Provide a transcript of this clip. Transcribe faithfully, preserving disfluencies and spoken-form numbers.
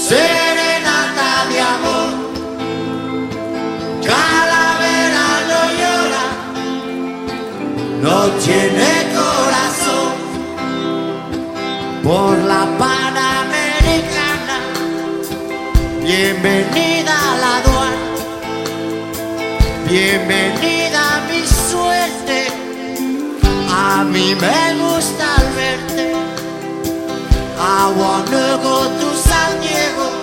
serenata de amor. Calavera no llora, no tiene corazón. Por la Panamericana, bienvenida a la aduana, bienvenida a mi suerte. A mí me gusta al verte. I wanna go